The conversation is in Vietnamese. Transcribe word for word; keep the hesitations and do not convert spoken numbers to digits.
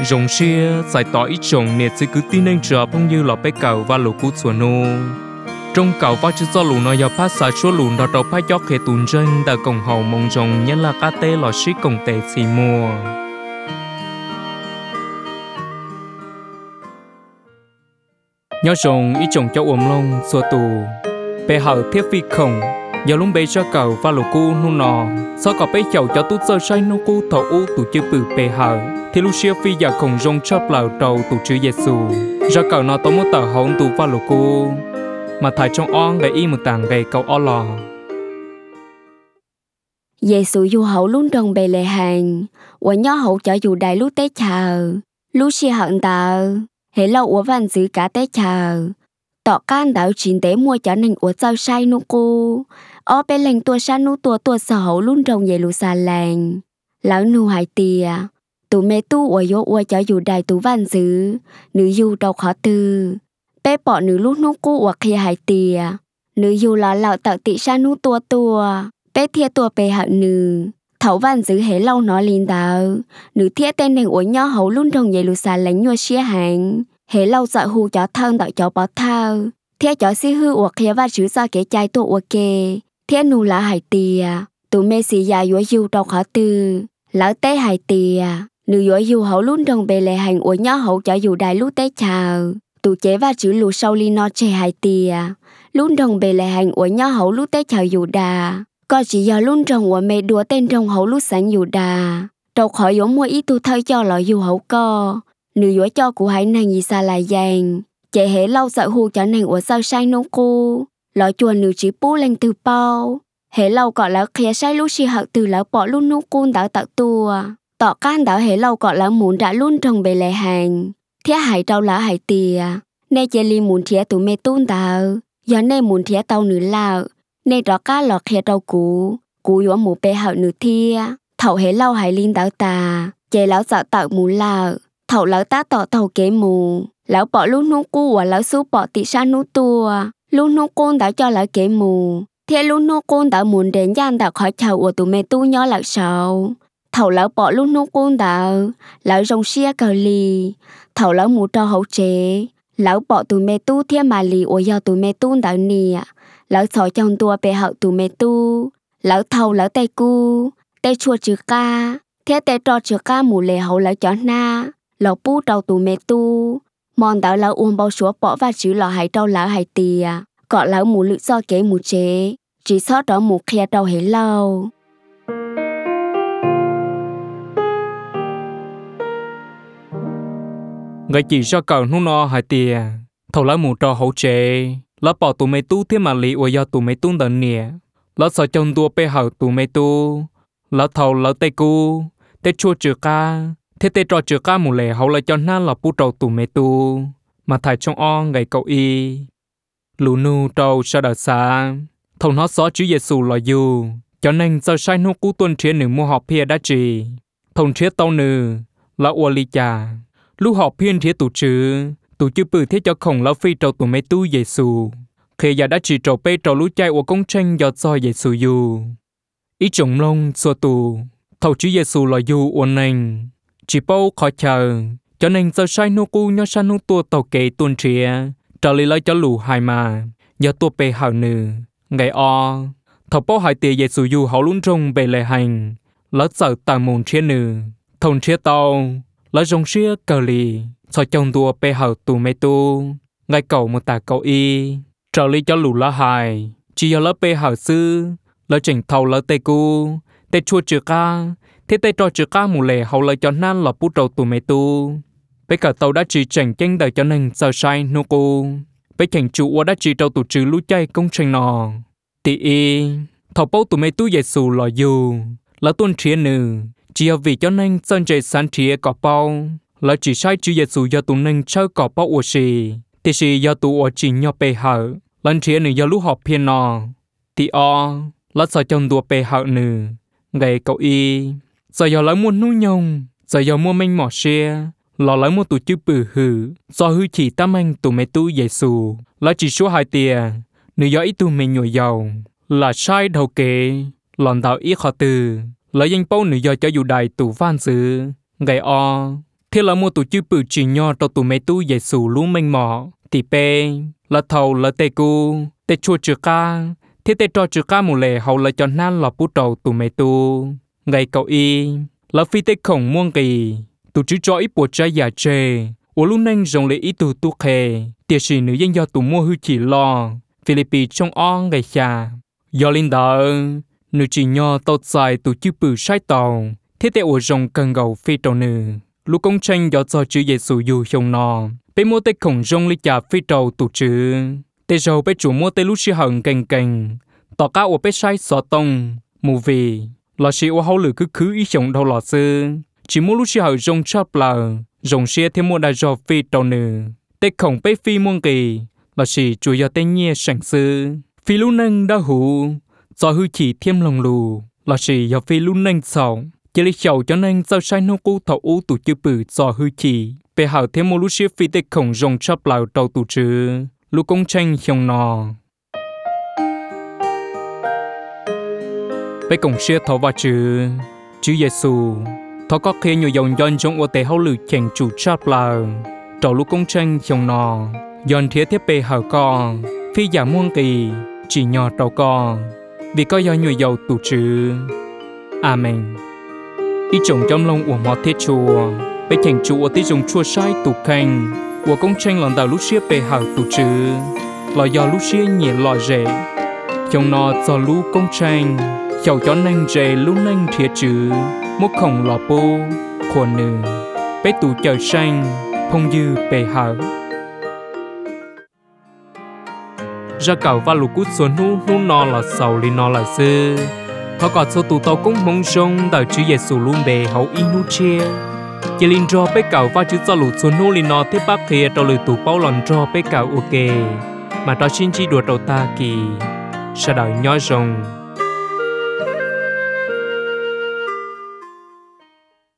rồng xia giải tỏa ít trồng nè chỉ cứ tin anh chờ phong như lọ bé cầu và lũ cú chuột nô trong cầu và chỉ do lũ nó giờ phát xả số lũ đó đầu phát gió khề tùn chân đã cổng hậu mong rồng nhân là cá tê lọ xí cổng tê xì mùa nhớ rồng ít trồng cho uổng lông xua tù bé hở thiết phi khổng giờ lúc bé cho cầu và lũ cú nu nọ sau có bé chậu cho tút sơ say nu cú thầu u tụ chữ bự bé hở thì lúc xưa phi giờ khổng rồng chớp lở đầu tụ chữ Giêsu ra cầu nó tóm một tờ hồng tụ và lũ cú mà thải trong on gầy y một tảng gầy cầu o lò Giêsu du hậu luôn trong bề lệ hàng và nhớ hậu cho dù đại lúc tế chờ lúc xưa hận tờ hệ lâu của văn giữ cả tế chờ tọ can đạo chín tế mua cho nên của sao sai nu cô ở bên lành tua sa nu tua tua sở hậu luôn trong về lù xà làng lão nu hải tìa tụ mẹ tu ở vô ở cho dù đại tụ văn giữ nữ du đâu khó tư bé bỏ nữ lúc nu cô ở khi hải tìa nữ du là lão tạo tị sa nu tua tua bé thia tua bề hận nữ thấu văn giữ hệ lâu nó liên đạo nữ thia tên này của nhỏ hậu luôn trong về lù xà làng nhua xía hàng hệ lâu sợ hù cho thân tạo cho bỏ thao thế cho si hư hoặc kia và chữ ra cái chai tổ ok thế nụ là hải tìa tụ mê xì già dũa du đâu khó tư lão tế hải tìa nữ dũa du hậu luôn trong bề lệ hành của nhỏ hậu cho dù đại lúc tế chào tụ chế và chữ lù sau li nó chè hải tìa luôn trong bề lệ hành của nhỏ hậu lúc tế chào dù đà có chỉ do luôn trong của mẹ đùa tên trong hậu lúc sáng dù đà đâu khỏi dũng mua ý tu thay cho lọ dù hậu co nữ dũa cho của hải nàng gì xa lại giang chạy hệ lâu sợ hù cho nàng của sao sai nô cô lọ chùa nữ chỉ bú lên từ bao hệ lâu gọi là khía sai lúc xì hậu từ lão bỏ luôn nô côn đảo tạo tua tọ can đảo hệ lâu gọi là muốn đã luôn trong bề lệ hàng thế hải trâu là hải tìa nê chế li muốn thía tụ mê tôn đảo do nê muốn thía tàu nữ lão nê đó cá lọ khía trâu cú cú dũa mù bê hậu nữ thia thậu hệ lâu hải linh đảo tà chế lão sợ tạo mù lão thậu lão ta tỏ tàu kế mù lão bỏ lúc nô cu và lão su bỏ tị sa nô tua lúc nô côn đã cho lão kế mù thế lúc nô côn đã muốn đến gian đã khỏi chào của tụi mẹ tu nhỏ lão sầu thậu lão bỏ lúc nô côn đã lão rong xia cờ lì thậu lão mù cho hậu chế lão bỏ tụi mẹ tu thiên mà lì của do tụi mẹ tu đã nè lão sỏi trong tua bề hậu tụi mẹ tu lão thầu lão tay cu tay chua chữ ca thế tay trò chữ ca mù lệ hậu lão chó na lọ bú trâu tụ mẹ tu mòn đạo lão uống bao súa bỏ và chữ lọ hải trâu lão hải tìa cọ lão mù lự do kế mù chế chỉ sót đó mù khe trâu hết lâu người chỉ cho cầu nu no hải tìa thầu lão mù trâu hậu chế lão bỏ tụ mẹ tu thiên mà lì ở do tụ mẹ tu đần nè lão sợ chồng tua bê hậu tụ mẹ tu lão thầu lão tây cu tây chua chữ ca thế tê trò chữ ca mù lệ hậu lại cho na là pu trầu tù mê tu mà thải trong o ngày cầu y lù nu trầu sa đờ xa thông nó xó chữ Giêsu là du cho nên giờ sai nu cú tuân chế nữ mua họp pia đã trì thông chế tàu nữ là ua li trà lúc họp phiên chế tụ chữ tụ chữ bự thế cho khổng lão phi trầu tù mê tu Giêsu khi giờ đã chỉ trầu bê trầu lũ chạy ua công tranh giọt do Giêsu du ý trồng lông xua tù thầu chữ Giêsu là du uốn nành chỉ bao khó chờ cho nên giờ sai nô cu nhớ san nô tua tàu kê tuôn chia trở lại lấy cho lù hai mà nhớ tua bề hảo nừ ngày o thầu bao hai tiền Giêsu du hậu luôn trong bề lệ hành lỡ sợ tà mồn chia nừ thôn chia tàu lỡ rong chia cờ lì so chồng tua bề hảo tù mê tu ngày cầu một tà cầu y trở lại cho lù la hài chỉ giờ lỡ bề hảo sư lỡ chỉnh thầu lỡ tê cu tê chua chữ ca thế tay trò chữ ca mù lệ hậu lại cho nan là bút đầu tụ mẹ tu bây cả tàu đã chỉ chỉnh tranh đời cho nên giờ sai nô cô bây cảnh chủ đã chỉ trâu tụ trừ lũ chay công trình nọ tị y thầu bao tụ mẹ tu Giêsu là dù là tuân trí nữ chỉ ở vì cho nên dân chạy sáng trí có bao là chỉ sai chữ Giêsu do tụ nên chơi có bao ủa xì thì xì do tụ ủa chỉ nhỏ bề hở lần trí nữ do lũ họp phiền nọ tị o là sợ chồng đùa bề hở nữ ngày cậu y giờ giờ lấy mua núi nhông giờ giờ mua mình mỏ xe lò lấy mua tụ chữ bự hử do hư chỉ tam anh tụ mẹ tu Giêsu là chỉ số hai tiền nữ do ít tụ mình nhồi dầu là sai đầu kế lòn đạo ít khó từ lấy danh bao nữ do cho dù đại tụ van dữ ngày o thế là mua tụ chữ bự chỉ nhỏ cho tụ mấy tu dạy sủ lú mênh mỏ thì pe là thầu là tê cu tê chua chữ ca thế tê cho chữ ca một lệ hậu là cho nan là bút đầu tụ mấy tu ngày cậu y là phi tê khổng muông kỳ tụ chữ cho ít bộ trái giả chê ủa lúc nâng rồng lệ ít tụ tu khề tiệt sĩ nữ dân do tụ mua hư chỉ lo Philippines trong on ngày xa do linh đạo nữ chỉ nhỏ tàu dài tụ chữ bự sai tàu thế tê ủa rồng cần gầu phi tàu nữ lúc công tranh do cho chữ Giêsu dù hiông nò bé mua tê khổng rong lý trả phi tàu tụ chữ tê dầu bé chủ mua tê lúc xí hận cành cành tỏ cá ủa bé sai xóa tông mù vì là xí ủa hậu lử cứ cứ ý chồng đâu lọ sư chỉ mua lúc xí hận rong chắp lờ rong xía thêm mua đa do phi tàu nữ tê khổng bé phi muông kỳ là xí chủ do tê nhẹ sẵn sư phi lúc nâng đã hủ do hư chỉ thêm lòng lù là xí do phi lúc nâng sầu chỉ lấy chầu cho nên sao sai nô cô thầu u tụ chữ bự do hư chỉ về hảo thêm một lúc xíu phi tê khổng rong chắp lại đầu tụ chữ lúc công tranh hiong nò bé cổng xía thầu vào chữ chữ Giêsu thọ có khi nhiều dòng dân trong ô tê hậu lử chèn chủ chắp lại đầu lúc công tranh hiong nò dọn thiết thiết bề hảo con phi giả muôn kỳ chỉ nhỏ đầu con vì có do nhiều dầu tụ chữ Amen. Ý chồng trong lòng của mọt thiết chùa bé thành chùa tí dùng chua sai tụ canh của công tranh lần đầu lúc xưa bề hảo tụ chữ là do lúc xưa nhẹ lọ rễ chồng nó do lúc công tranh chầu cho nanh rễ lúc nanh thiệt chữ mốc khổng lọ bô khổ nữ bé tụ chờ xanh phong dư bề hảo ra cầu và lục cút xuống nú nú nó là sầu li nó là sư họ còn số tụ tàu cũng mong rong đợi chữ Giêsu luôn bề hậu in nu chia chỉ linh cho bé cậu và chữ cho lụt xuống nô linh nó tiếp bác kia tàu lười tụ bao lần cho bé cậu ok mà đó xin chỉ đùa đầu ta kỳ sa đời nhói rong